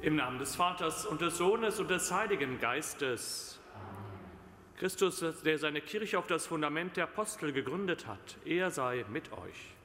Im Namen des Vaters und des Sohnes und des Heiligen Geistes. Christus, der seine Kirche auf das Fundament der Apostel gegründet hat, er sei mit euch.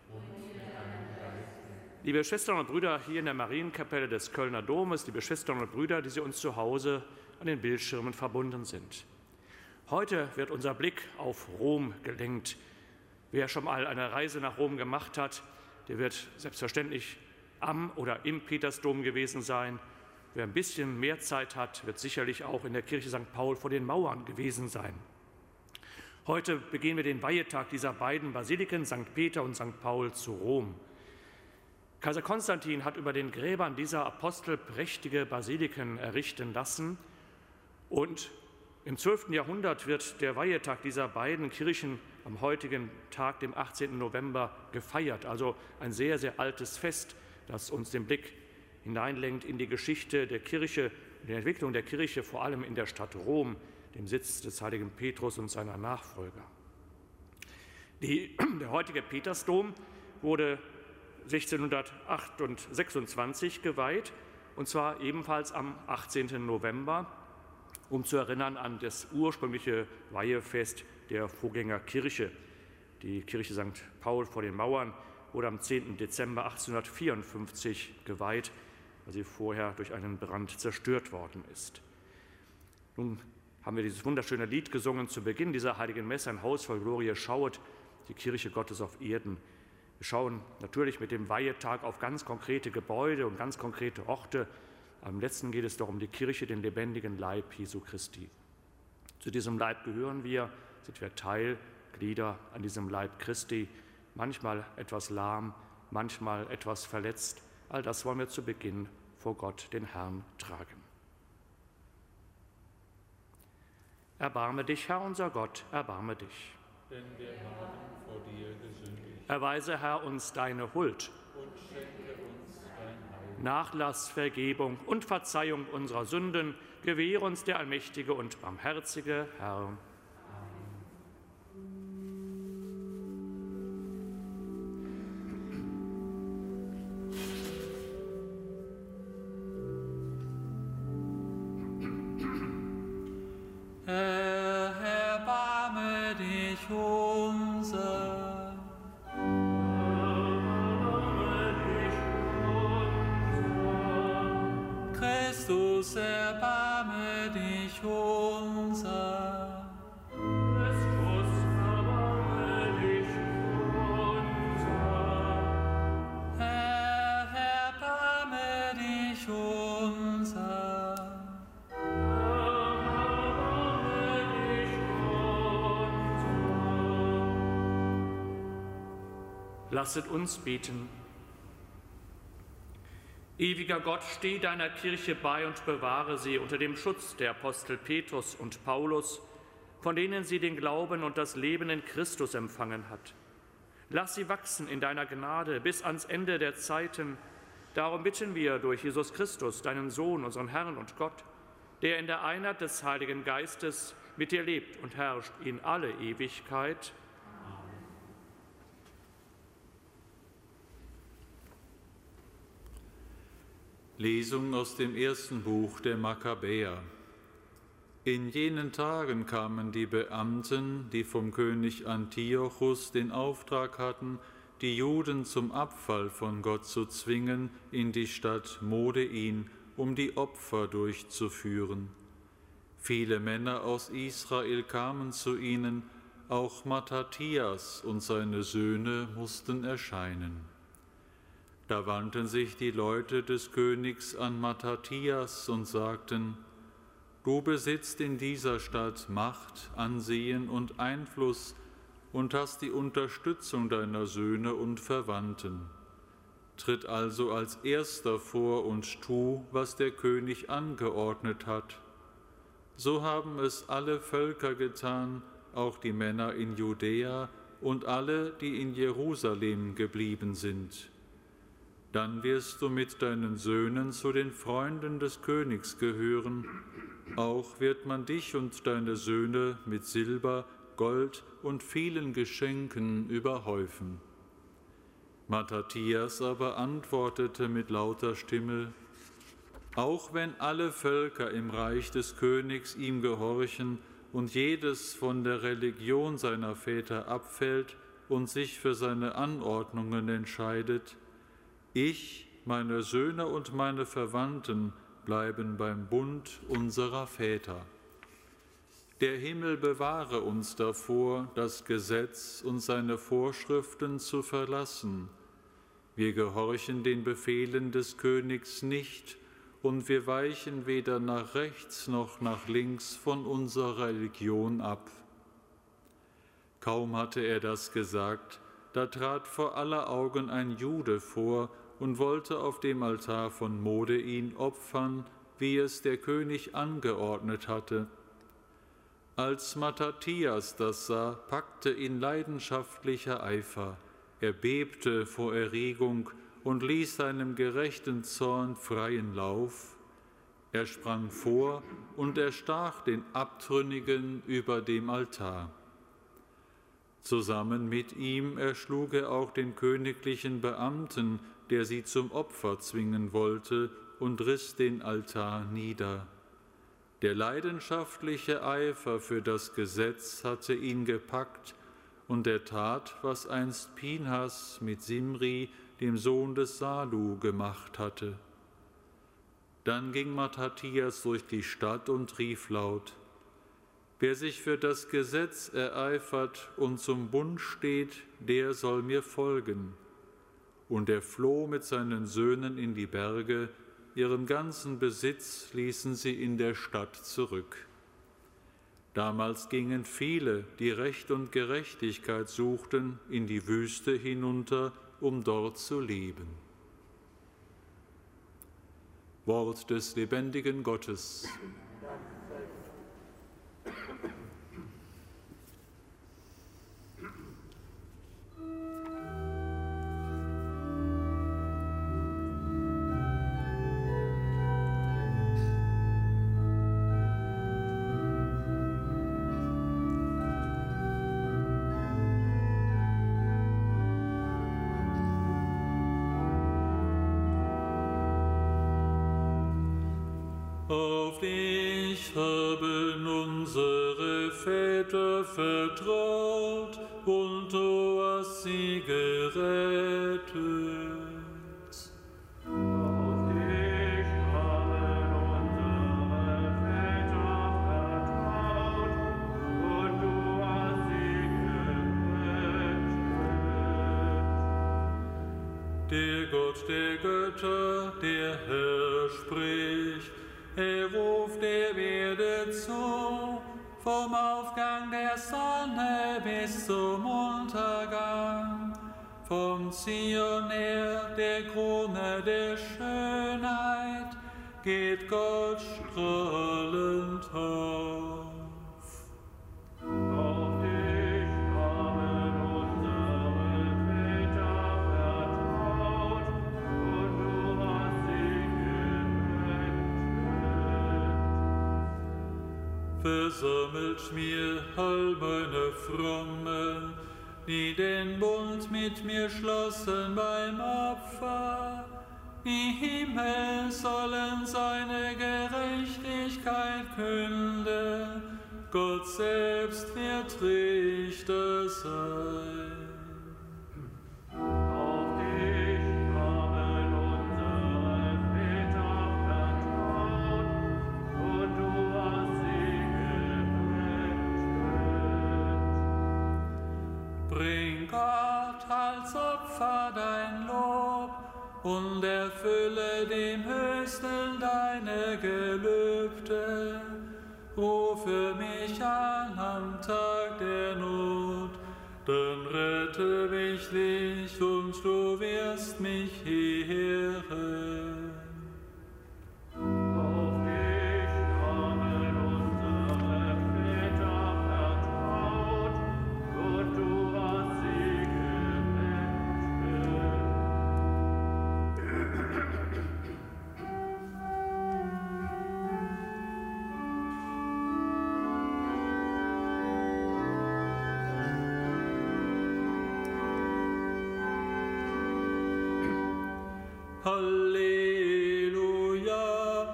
Liebe Schwestern und Brüder hier in der Marienkapelle des Kölner Domes, liebe Schwestern und Brüder, die Sie uns zu Hause an den Bildschirmen verbunden sind. Heute wird unser Blick auf Rom gelenkt. Wer schon mal eine Reise nach Rom gemacht hat, der wird selbstverständlich am oder im Petersdom gewesen sein. Wer ein bisschen mehr Zeit hat, wird sicherlich auch in der Kirche St. Paul vor den Mauern gewesen sein. Heute begehen wir den Weihetag dieser beiden Basiliken, St. Peter und St. Paul, zu Rom. Kaiser Konstantin hat über den Gräbern dieser Apostel prächtige Basiliken errichten lassen. Und im 12. Jahrhundert wird der Weihetag dieser beiden Kirchen am heutigen Tag, dem 18. November, gefeiert. Also ein sehr, sehr altes Fest, das uns den Blick hineinlenkt in die Geschichte der Kirche, die Entwicklung der Kirche, vor allem in der Stadt Rom, dem Sitz des heiligen Petrus und seiner Nachfolger. Der heutige Petersdom wurde 1626 geweiht, und zwar ebenfalls am 18. November, um zu erinnern an das ursprüngliche Weihefest der Vorgängerkirche. Die Kirche St. Paul vor den Mauern wurde am 10. Dezember 1854 geweiht, weil sie vorher durch einen Brand zerstört worden ist. Nun haben wir dieses wunderschöne Lied gesungen zu Beginn dieser heiligen Messe, ein Haus voll Glorie schauet, die Kirche Gottes auf Erden. Wir schauen natürlich mit dem Weihetag auf ganz konkrete Gebäude und ganz konkrete Orte. Am letzten geht es doch um die Kirche, den lebendigen Leib Jesu Christi. Zu diesem Leib gehören wir, sind wir Teilglieder an diesem Leib Christi, manchmal etwas lahm, manchmal etwas verletzt. All das wollen wir zu Beginn vor Gott, den Herrn, tragen. Erbarme dich, Herr unser Gott, erbarme dich. Denn wir haben vor dir gesündigt. Erweise, Herr, uns deine Huld. Und schenke uns dein Heil. Nachlass, Vergebung und Verzeihung unserer Sünden gewähre uns der allmächtige und barmherzige Herr. Erbarme dich unser. Christus, erbarme dich unser. Christus, erbarme dich unser. Herr, erbarme dich unser. Lasset uns beten. Ewiger Gott, steh deiner Kirche bei und bewahre sie unter dem Schutz der Apostel Petrus und Paulus, von denen sie den Glauben und das Leben in Christus empfangen hat. Lass sie wachsen in deiner Gnade bis ans Ende der Zeiten. Darum bitten wir durch Jesus Christus, deinen Sohn, unseren Herrn und Gott, der in der Einheit des Heiligen Geistes mit dir lebt und herrscht in alle Ewigkeit. Lesung aus dem ersten Buch der Makkabäer. In jenen Tagen kamen die Beamten, die vom König Antiochus den Auftrag hatten, die Juden zum Abfall von Gott zu zwingen, in die Stadt Modein, um die Opfer durchzuführen. Viele Männer aus Israel kamen zu ihnen, auch Mattathias und seine Söhne mussten erscheinen. Da wandten sich die Leute des Königs an Mattathias und sagten: Du besitzt in dieser Stadt Macht, Ansehen und Einfluss und hast die Unterstützung deiner Söhne und Verwandten. Tritt also als Erster vor und tu, was der König angeordnet hat. So haben es alle Völker getan, auch die Männer in Judäa und alle, die in Jerusalem geblieben sind. Dann wirst du mit deinen Söhnen zu den Freunden des Königs gehören. Auch wird man dich und deine Söhne mit Silber, Gold und vielen Geschenken überhäufen. Mattathias aber antwortete mit lauter Stimme: Auch wenn alle Völker im Reich des Königs ihm gehorchen und jedes von der Religion seiner Väter abfällt und sich für seine Anordnungen entscheidet, ich, meine Söhne und meine Verwandten bleiben beim Bund unserer Väter. Der Himmel bewahre uns davor, das Gesetz und seine Vorschriften zu verlassen. Wir gehorchen den Befehlen des Königs nicht und wir weichen weder nach rechts noch nach links von unserer Religion ab. Kaum hatte er das gesagt, da trat vor aller Augen ein Jude vor und wollte auf dem Altar von Modein opfern, wie es der König angeordnet hatte. Als Mattathias das sah, packte ihn leidenschaftlicher Eifer. Er bebte vor Erregung und ließ seinem gerechten Zorn freien Lauf. Er sprang vor und erstach den Abtrünnigen über dem Altar. Zusammen mit ihm erschlug er auch den königlichen Beamten, der sie zum Opfer zwingen wollte, und riss den Altar nieder. Der leidenschaftliche Eifer für das Gesetz hatte ihn gepackt, und er tat, was einst Pinhas mit Simri, dem Sohn des Salu, gemacht hatte. Dann ging Mattathias durch die Stadt und rief laut: Wer sich für das Gesetz ereifert und zum Bund steht, der soll mir folgen. Und er floh mit seinen Söhnen in die Berge, ihren ganzen Besitz ließen sie in der Stadt zurück. Damals gingen viele, die Recht und Gerechtigkeit suchten, in die Wüste hinunter, um dort zu leben. Wort des lebendigen Gottes. Auf dich haben unsere Väter vertraut, und du hast sie gerettet. Auf dich haben unsere Väter vertraut, und du hast sie gerettet. Der Gott der Götter, der Herr, spricht. Er ruft der Erde zu, vom Aufgang der Sonne bis zum Untergang. Vom Zion her, der Krone der Schönheit, geht Gott strahlend auf. Auf dich haben unsere Väter vertraut, und du hast sie gerettet. Versammelt mir all meine Frommen, die den Bund mit mir schlossen beim Opfer. Die Himmel sollen seine Gerechtigkeit künden, Gott selbst wird Richter sein. Auf dich haben unsere Väter vertraut, und du hast sie gerettet. Bring Gott als Opfer dein Lob und erfülle dem Höchsten deine Gelübde. Rufe mich an am Tag der Not, dann rette mich nicht und du wirst mich ehren. Auf dich haben unsere Väter vertraut, und du hast sie Halleluja,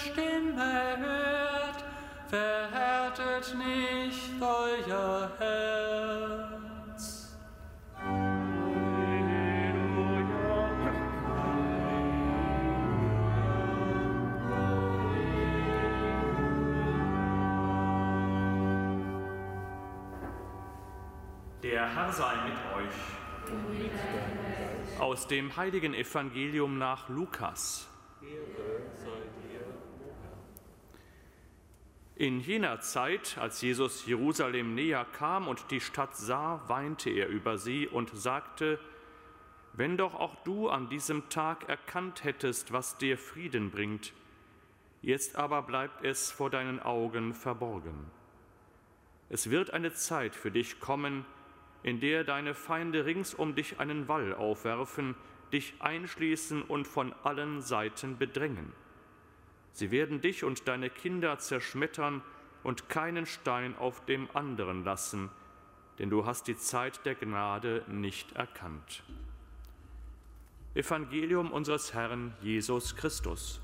Stimme hört, verhärtet nicht euer Herz. Der Herr sei mit euch. Aus dem heiligen Evangelium nach Lukas. In jener Zeit, als Jesus Jerusalem näher kam und die Stadt sah, weinte er über sie und sagte: Wenn doch auch du an diesem Tag erkannt hättest, was dir Frieden bringt, jetzt aber bleibt es vor deinen Augen verborgen. Es wird eine Zeit für dich kommen, in der deine Feinde rings um dich einen Wall aufwerfen, dich einschließen und von allen Seiten bedrängen. Sie werden dich und deine Kinder zerschmettern und keinen Stein auf dem anderen lassen, denn du hast die Zeit der Gnade nicht erkannt. Evangelium unseres Herrn Jesus Christus.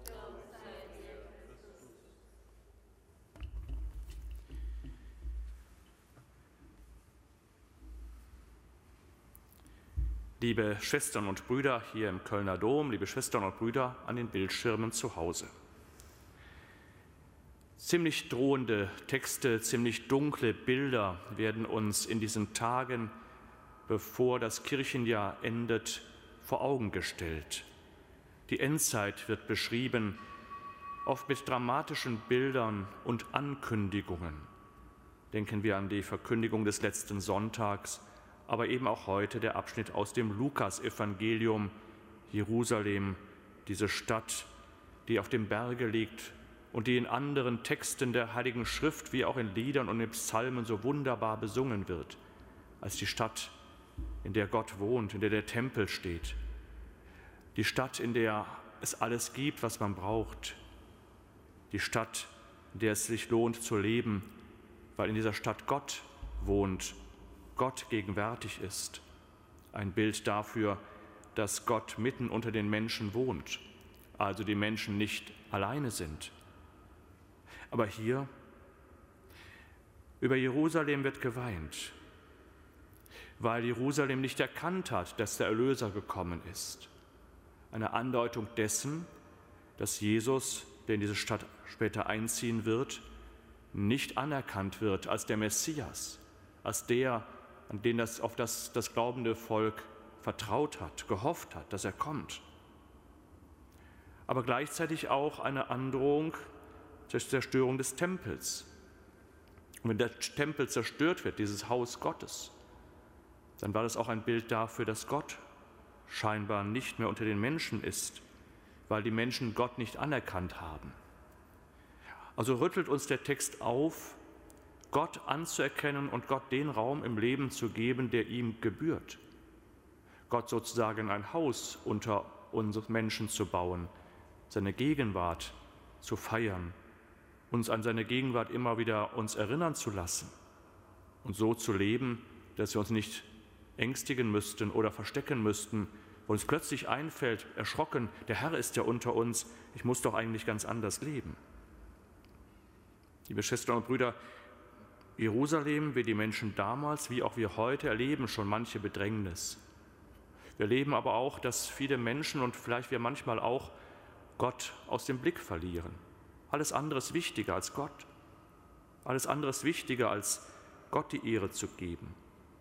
Liebe Schwestern und Brüder hier im Kölner Dom, liebe Schwestern und Brüder an den Bildschirmen zu Hause. Ziemlich drohende Texte, ziemlich dunkle Bilder werden uns in diesen Tagen, bevor das Kirchenjahr endet, vor Augen gestellt. Die Endzeit wird beschrieben, oft mit dramatischen Bildern und Ankündigungen. Denken wir an die Verkündigung des letzten Sonntags, aber eben auch heute der Abschnitt aus dem Lukas-Evangelium, Jerusalem, diese Stadt, die auf dem Berge liegt und die in anderen Texten der Heiligen Schrift wie auch in Liedern und in Psalmen so wunderbar besungen wird, als die Stadt, in der Gott wohnt, in der der Tempel steht. Die Stadt, in der es alles gibt, was man braucht. Die Stadt, in der es sich lohnt zu leben, weil in dieser Stadt Gott wohnt, Gott gegenwärtig ist. Ein Bild dafür, dass Gott mitten unter den Menschen wohnt, also die Menschen nicht alleine sind. Aber hier, über Jerusalem wird geweint, weil Jerusalem nicht erkannt hat, dass der Erlöser gekommen ist. Eine Andeutung dessen, dass Jesus, der in diese Stadt später einziehen wird, nicht anerkannt wird als der Messias, als der, an den auf das glaubende Volk vertraut hat, gehofft hat, dass er kommt. Aber gleichzeitig auch eine Androhung zur Zerstörung des Tempels. Und wenn der Tempel zerstört wird, dieses Haus Gottes, dann war das auch ein Bild dafür, dass Gott scheinbar nicht mehr unter den Menschen ist, weil die Menschen Gott nicht anerkannt haben. Also rüttelt uns der Text auf, Gott anzuerkennen und Gott den Raum im Leben zu geben, der ihm gebührt. Gott sozusagen ein Haus unter uns Menschen zu bauen, seine Gegenwart zu feiern, uns an seine Gegenwart immer wieder uns erinnern zu lassen und so zu leben, dass wir uns nicht ängstigen müssten oder verstecken müssten, wo uns plötzlich einfällt, erschrocken, der Herr ist ja unter uns, ich muss doch eigentlich ganz anders leben. Liebe Schwestern und Brüder, Jerusalem, wie die Menschen damals, wie auch wir heute, erleben schon manche Bedrängnis. Wir erleben aber auch, dass viele Menschen und vielleicht wir manchmal auch Gott aus dem Blick verlieren. Alles andere ist wichtiger als Gott. Alles andere ist wichtiger, als Gott die Ehre zu geben.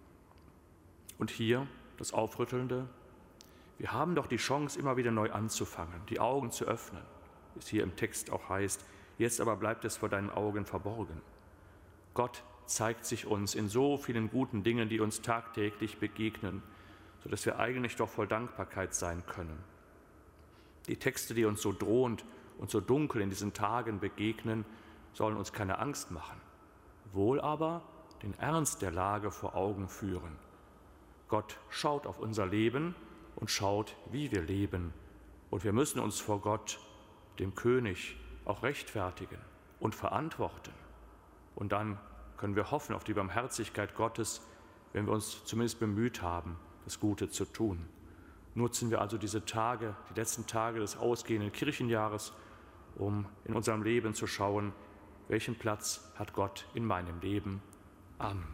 Und hier das Aufrüttelnde: Wir haben doch die Chance, immer wieder neu anzufangen, die Augen zu öffnen, wie es hier im Text auch heißt. Jetzt aber bleibt es vor deinen Augen verborgen. Gott zeigt sich uns in so vielen guten Dingen, die uns tagtäglich begegnen, sodass wir eigentlich doch voll Dankbarkeit sein können. Die Texte, die uns so drohend und so dunkel in diesen Tagen begegnen, sollen uns keine Angst machen, wohl aber den Ernst der Lage vor Augen führen. Gott schaut auf unser Leben und schaut, wie wir leben. Und wir müssen uns vor Gott, dem König, auch rechtfertigen und verantworten. Und dann können wir hoffen auf die Barmherzigkeit Gottes, wenn wir uns zumindest bemüht haben, das Gute zu tun. Nutzen wir also diese Tage, die letzten Tage des ausgehenden Kirchenjahres, um in unserem Leben zu schauen, welchen Platz hat Gott in meinem Leben. Amen.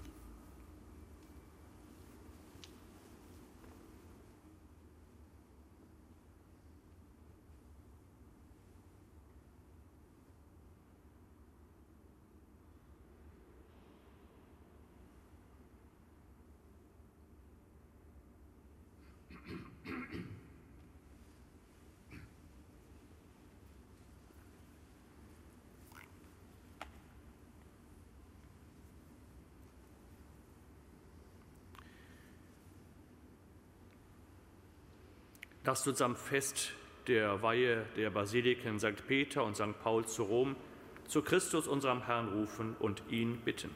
Lasst uns am Fest der Weihe der Basiliken St. Peter und St. Paul zu Rom zu Christus, unserem Herrn, rufen und ihn bitten.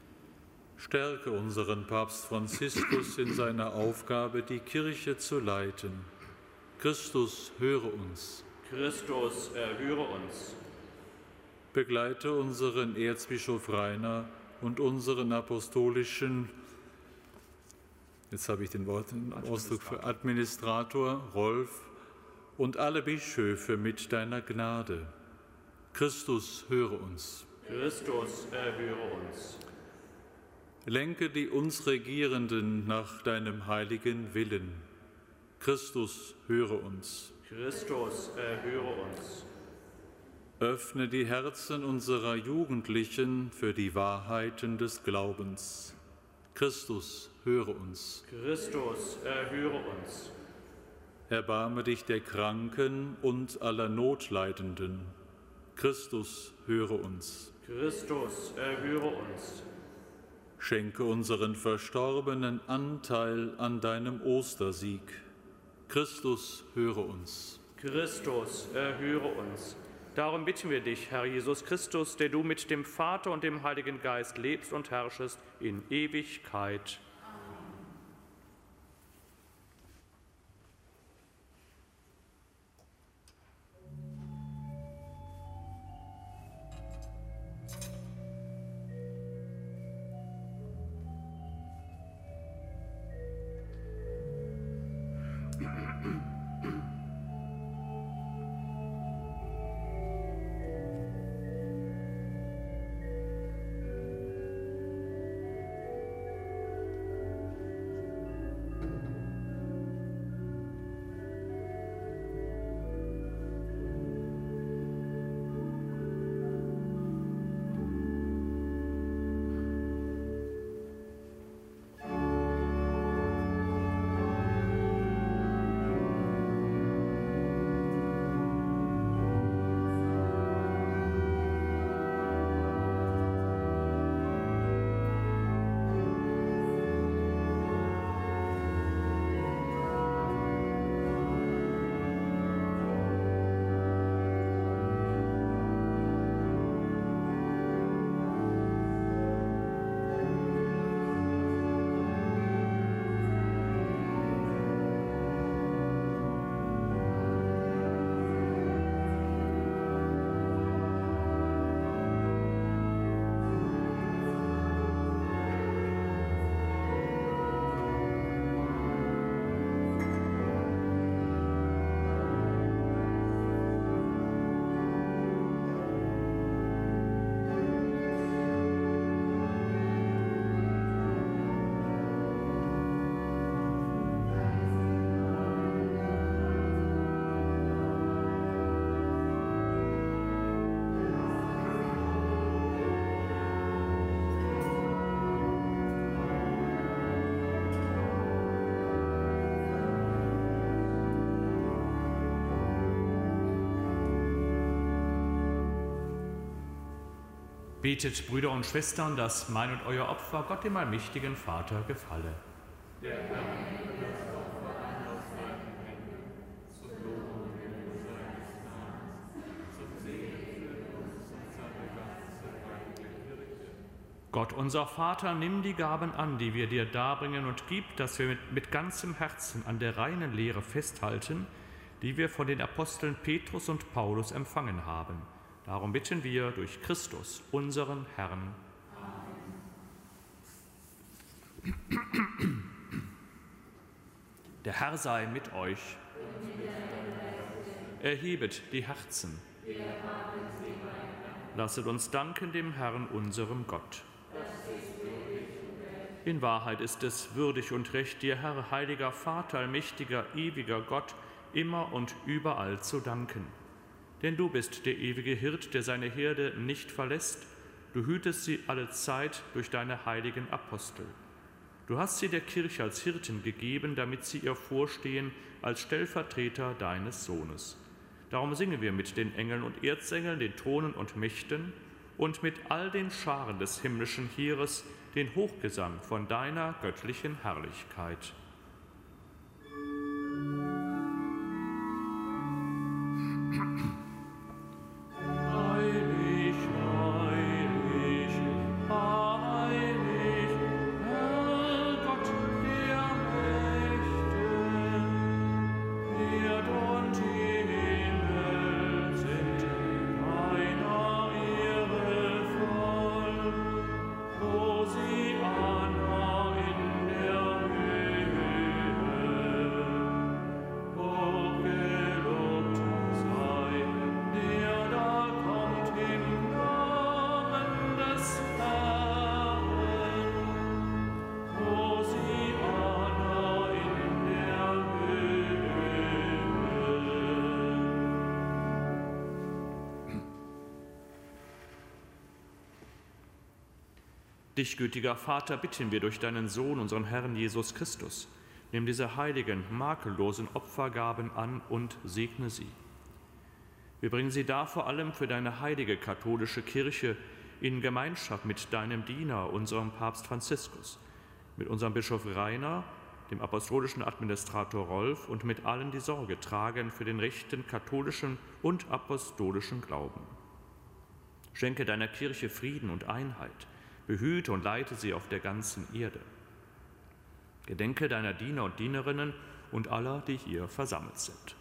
Stärke unseren Papst Franziskus in seiner Aufgabe, die Kirche zu leiten. Christus, höre uns. Christus, erhöre uns. Begleite unseren Erzbischof Rainer und unseren apostolischen, jetzt habe ich den Ausdruck für Administrator Rolf und alle Bischöfe mit deiner Gnade. Christus, höre uns. Christus, erhöre uns. Lenke die uns Regierenden nach deinem heiligen Willen. Christus, höre uns. Christus, erhöre uns. Öffne die Herzen unserer Jugendlichen für die Wahrheiten des Glaubens. Christus, höre uns. Christus, erhöre uns. Erbarme dich der Kranken und aller Notleidenden. Christus, höre uns. Christus, erhöre uns. Schenke unseren Verstorbenen Anteil an deinem Ostersieg. Christus, höre uns. Christus, erhöre uns. Darum bitten wir dich, Herr Jesus Christus, der du mit dem Vater und dem Heiligen Geist lebst und herrschest in Ewigkeit. Betet, Brüder und Schwestern, dass mein und euer Opfer Gott, dem allmächtigen Vater, gefalle. Der Herr nehme das Opfer an aus seinen Händen, zur Lobung und Ehre seines Namens, zum Segen für uns und seine ganze heilige Kirche. Gott, unser Vater, nimm die Gaben an, die wir dir darbringen, und gib, dass wir mit ganzem Herzen an der reinen Lehre festhalten, die wir von den Aposteln Petrus und Paulus empfangen haben. Darum bitten wir durch Christus, unseren Herrn. Amen. Der Herr sei mit euch. Erhebet die Herzen. Lasset uns danken dem Herrn, unserem Gott. In Wahrheit ist es würdig und recht, dir, Herr, heiliger Vater, allmächtiger, ewiger Gott, immer und überall zu danken. Denn du bist der ewige Hirt, der seine Herde nicht verlässt. Du hütest sie alle Zeit durch deine heiligen Apostel. Du hast sie der Kirche als Hirten gegeben, damit sie ihr vorstehen als Stellvertreter deines Sohnes. Darum singen wir mit den Engeln und Erzengeln, den Thronen und Mächten und mit all den Scharen des himmlischen Heeres den Hochgesang von deiner göttlichen Herrlichkeit. Dich, gütiger Vater, bitten wir durch deinen Sohn, unseren Herrn Jesus Christus. Nimm diese heiligen, makellosen Opfergaben an und segne sie. Wir bringen sie dar vor allem für deine heilige katholische Kirche in Gemeinschaft mit deinem Diener, unserem Papst Franziskus, mit unserem Bischof Rainer, dem apostolischen Administrator Rolf und mit allen, die Sorge tragen für den rechten katholischen und apostolischen Glauben. Schenke deiner Kirche Frieden und Einheit. Behüte und leite sie auf der ganzen Erde. Gedenke deiner Diener und Dienerinnen und aller, die hier versammelt sind.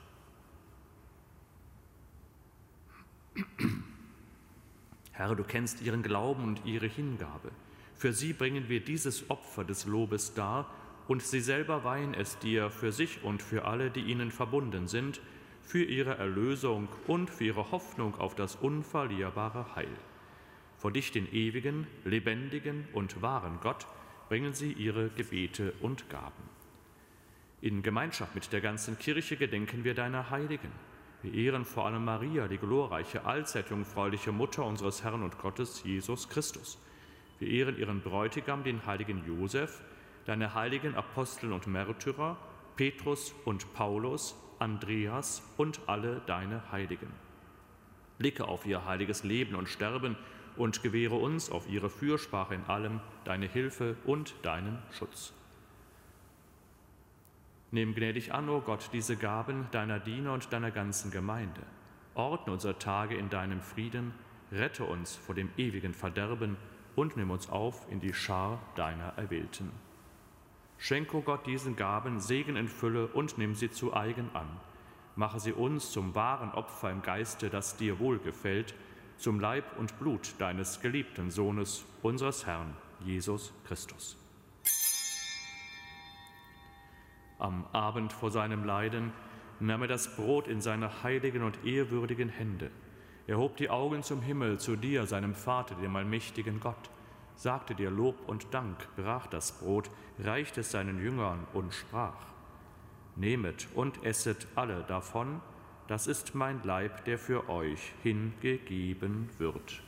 Herr, du kennst ihren Glauben und ihre Hingabe. Für sie bringen wir dieses Opfer des Lobes dar und sie selber weihen es dir für sich und für alle, die ihnen verbunden sind, für ihre Erlösung und für ihre Hoffnung auf das unverlierbare Heil. Vor dich, den ewigen, lebendigen und wahren Gott, bringen sie ihre Gebete und Gaben. In Gemeinschaft mit der ganzen Kirche gedenken wir deiner Heiligen. Wir ehren vor allem Maria, die glorreiche, allzeit jungfräuliche Mutter unseres Herrn und Gottes Jesus Christus. Wir ehren ihren Bräutigam, den heiligen Josef, deine heiligen Apostel und Märtyrer, Petrus und Paulus, Andreas und alle deine Heiligen. Blicke auf ihr heiliges Leben und Sterben und gewähre uns auf ihre Fürsprache in allem deine Hilfe und deinen Schutz. Nimm gnädig an, o Gott, diese Gaben deiner Diener und deiner ganzen Gemeinde. Ordne unsere Tage in deinem Frieden, rette uns vor dem ewigen Verderben und nimm uns auf in die Schar deiner Erwählten. Schenk, o Gott, diesen Gaben Segen in Fülle und nimm sie zu eigen an. Mache sie uns zum wahren Opfer im Geiste, das dir wohlgefällt, zum Leib und Blut deines geliebten Sohnes, unseres Herrn, Jesus Christus. Am Abend vor seinem Leiden nahm er das Brot in seine heiligen und ehrwürdigen Hände. Er hob die Augen zum Himmel, zu dir, seinem Vater, dem allmächtigen Gott, sagte dir Lob und Dank, brach das Brot, reichte es seinen Jüngern und sprach: Nehmet und esset alle davon, das ist mein Leib, der für euch hingegeben wird.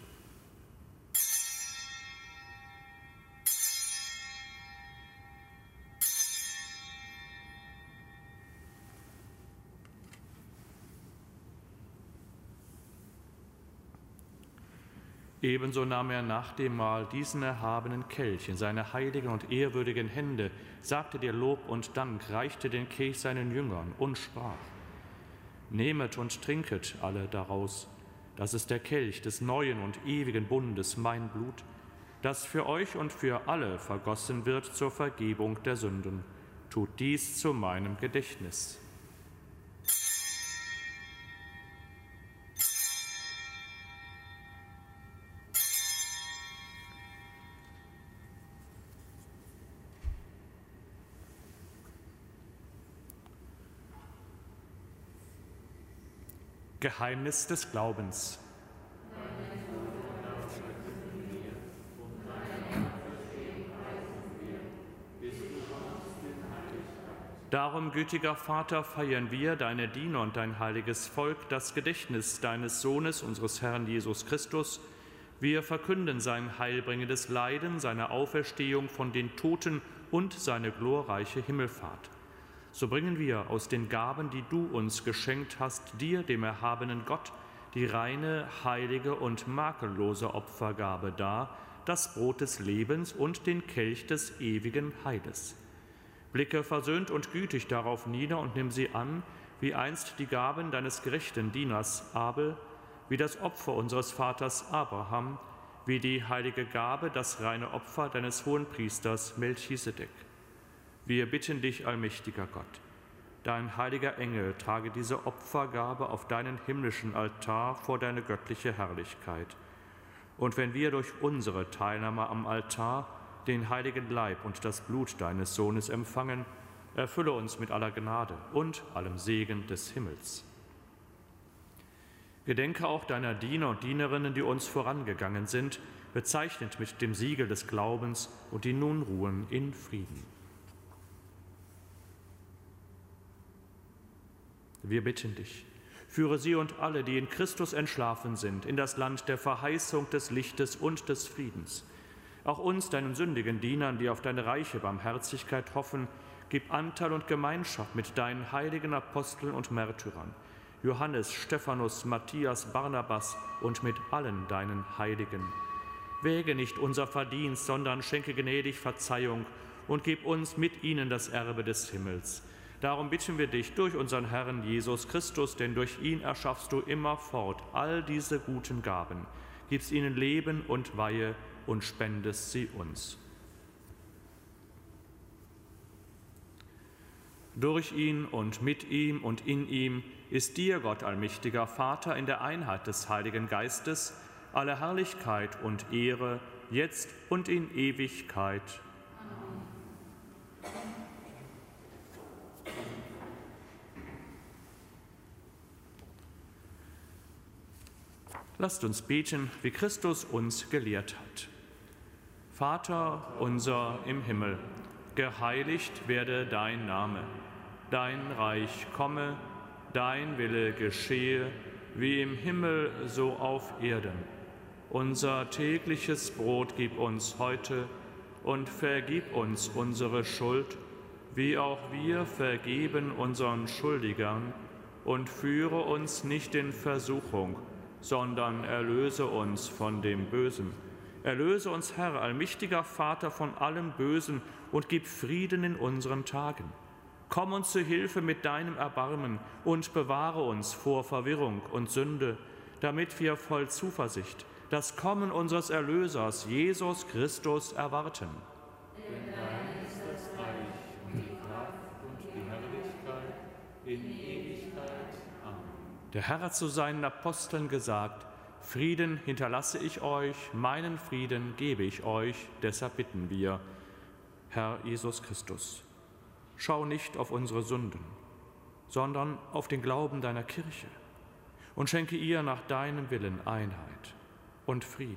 Ebenso nahm er nach dem Mahl diesen erhabenen Kelch in seine heiligen und ehrwürdigen Hände, sagte dir Lob und Dank, reichte den Kelch seinen Jüngern und sprach: Nehmet und trinket alle daraus. Das ist der Kelch des neuen und ewigen Bundes, mein Blut, das für euch und für alle vergossen wird zur Vergebung der Sünden. Tut dies zu meinem Gedächtnis. Geheimnis des Glaubens. Darum, gütiger Vater, feiern wir, deine Diener und dein heiliges Volk, das Gedächtnis deines Sohnes, unseres Herrn Jesus Christus. Wir verkünden sein heilbringendes Leiden, seine Auferstehung von den Toten und seine glorreiche Himmelfahrt. So bringen wir aus den Gaben, die du uns geschenkt hast, dir, dem erhabenen Gott, die reine, heilige und makellose Opfergabe dar, das Brot des Lebens und den Kelch des ewigen Heiles. Blicke versöhnt und gütig darauf nieder und nimm sie an, wie einst die Gaben deines gerechten Dieners Abel, wie das Opfer unseres Vaters Abraham, wie die heilige Gabe, das reine Opfer deines Hohenpriesters Melchisedek. Wir bitten dich, allmächtiger Gott, dein heiliger Engel trage diese Opfergabe auf deinen himmlischen Altar vor deine göttliche Herrlichkeit. Und wenn wir durch unsere Teilnahme am Altar den heiligen Leib und das Blut deines Sohnes empfangen, erfülle uns mit aller Gnade und allem Segen des Himmels. Gedenke auch deiner Diener und Dienerinnen, die uns vorangegangen sind, bezeichnet mit dem Siegel des Glaubens und die nun ruhen in Frieden. Wir bitten dich, führe sie und alle, die in Christus entschlafen sind, in das Land der Verheißung, des Lichtes und des Friedens. Auch uns, deinen sündigen Dienern, die auf deine reiche Barmherzigkeit hoffen, gib Anteil und Gemeinschaft mit deinen heiligen Aposteln und Märtyrern, Johannes, Stephanus, Matthias, Barnabas und mit allen deinen Heiligen. Wäge nicht unser Verdienst, sondern schenke gnädig Verzeihung und gib uns mit ihnen das Erbe des Himmels. Darum bitten wir dich durch unseren Herrn Jesus Christus, denn durch ihn erschaffst du immerfort all diese guten Gaben, gibst ihnen Leben und Weihe und spendest sie uns. Durch ihn und mit ihm und in ihm ist dir, Gott allmächtiger Vater, in der Einheit des Heiligen Geistes alle Herrlichkeit und Ehre, jetzt und in Ewigkeit. Amen. Lasst uns beten, wie Christus uns gelehrt hat. Vater unser im Himmel, geheiligt werde dein Name. Dein Reich komme, dein Wille geschehe, wie im Himmel so auf Erden. Unser tägliches Brot gib uns heute und vergib uns unsere Schuld, wie auch wir vergeben unseren Schuldigern, und führe uns nicht in Versuchung, sondern erlöse uns von dem Bösen. Erlöse uns, Herr, allmächtiger Vater, von allem Bösen und gib Frieden in unseren Tagen. Komm uns zu Hilfe mit deinem Erbarmen und bewahre uns vor Verwirrung und Sünde, damit wir voll Zuversicht das Kommen unseres Erlösers, Jesus Christus, erwarten. Denn dein ist das Reich und die Kraft und die Herrlichkeit in Ewigkeit. Amen. Der Herr hat zu seinen Aposteln gesagt: Frieden hinterlasse ich euch, meinen Frieden gebe ich euch. Deshalb bitten wir, Herr Jesus Christus, schau nicht auf unsere Sünden, sondern auf den Glauben deiner Kirche und schenke ihr nach deinem Willen Einheit und Frieden.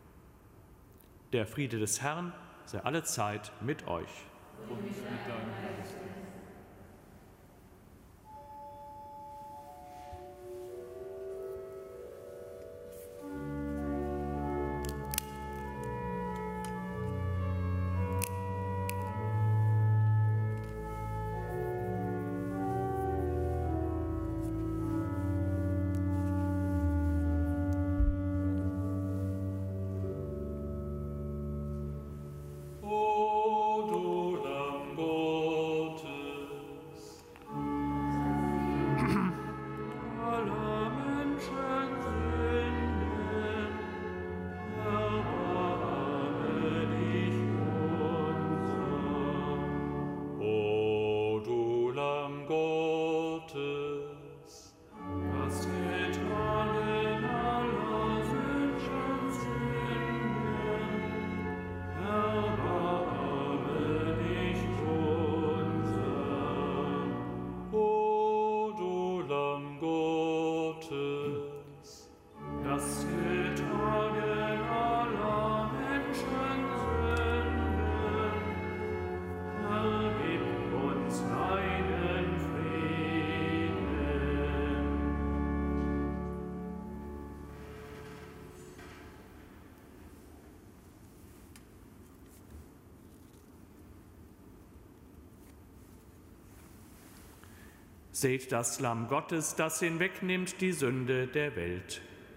Der Friede des Herrn sei allezeit mit euch. Und mit deinem Geist. O du Lamm Gottes, Seht das Lamm Gottes, das hinwegnimmt die Sünde der Welt.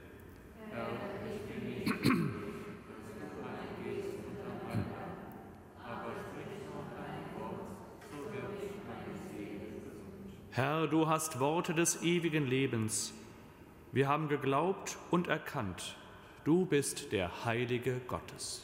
Herr, du hast Worte des ewigen Lebens. Wir haben geglaubt und erkannt, du bist der Heilige Gottes.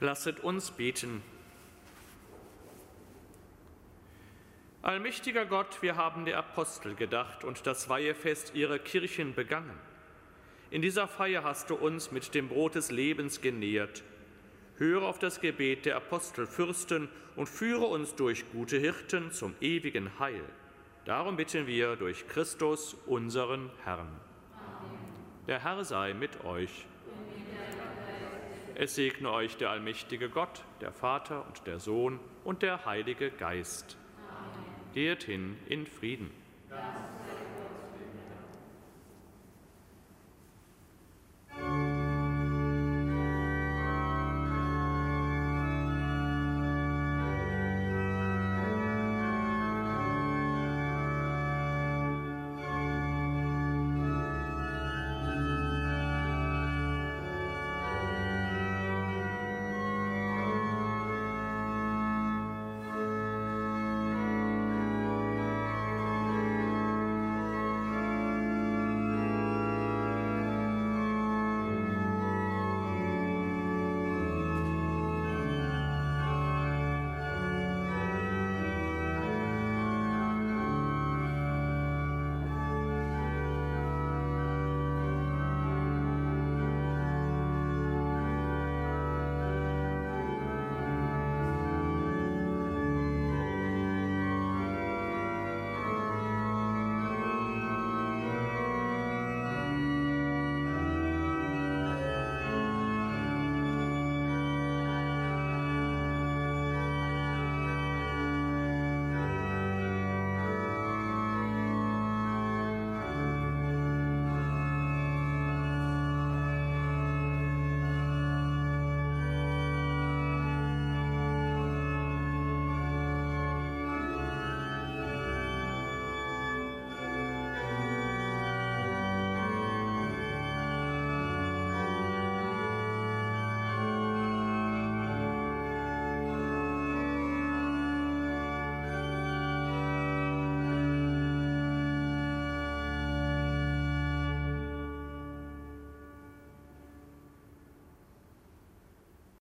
Lasset uns beten. Allmächtiger Gott, wir haben der Apostel gedacht und das Weihefest ihrer Kirchen begangen. In dieser Feier hast du uns mit dem Brot des Lebens genährt. Höre auf das Gebet der Apostelfürsten und führe uns durch gute Hirten zum ewigen Heil. Darum bitten wir durch Christus, unseren Herrn. Amen. Der Herr sei mit euch. Es segne euch der allmächtige Gott, der Vater und der Sohn und der Heilige Geist. Amen. Geht hin in Frieden. Ja.